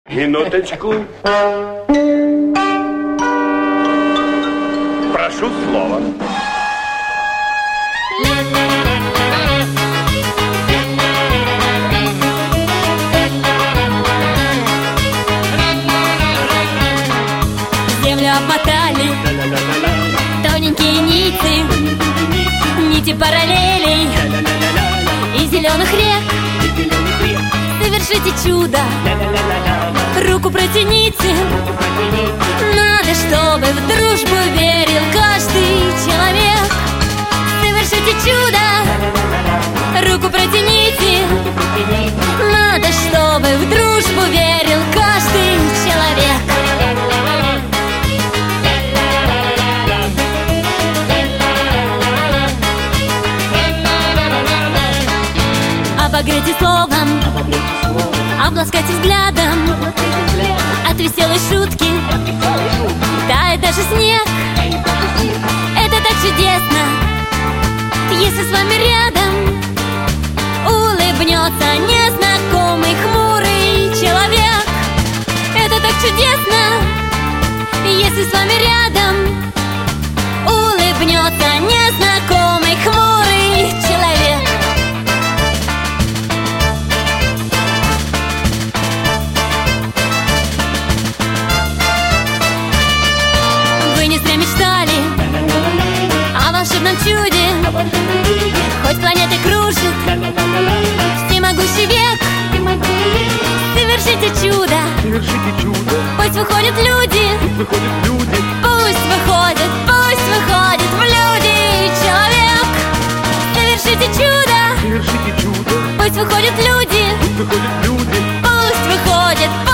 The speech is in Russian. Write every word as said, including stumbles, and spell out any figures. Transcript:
Минуточку. Прошу слова. Землю обмотали тоненькие нити, нити параллелей и зеленых рек. Совершите чудо, руку протяните. Надо, чтобы в дружбу верил каждый человек. Совершите чудо, руку протяните. Надо, чтобы в дружбу верил каждый человек. Обогрейте словом, обласкайте взглядом. От веселой шутки тает даже снег. Это так чудесно, если с вами рядом улыбнется незнакомый хмурый человек. Это так чудесно, если с вами рядом улыбнется незнакомый хмурый человек. Мечтали о волшебном чуде, хоть планеты кружит всемогущий век. Совершите чудо, Совершите чудо. пусть выходят люди, Выходят люди. пусть выходят, пусть выходит в люди человек. Совершите чудо, Совершите чудо. пусть выходят люди, Выходят люди. пусть выходит.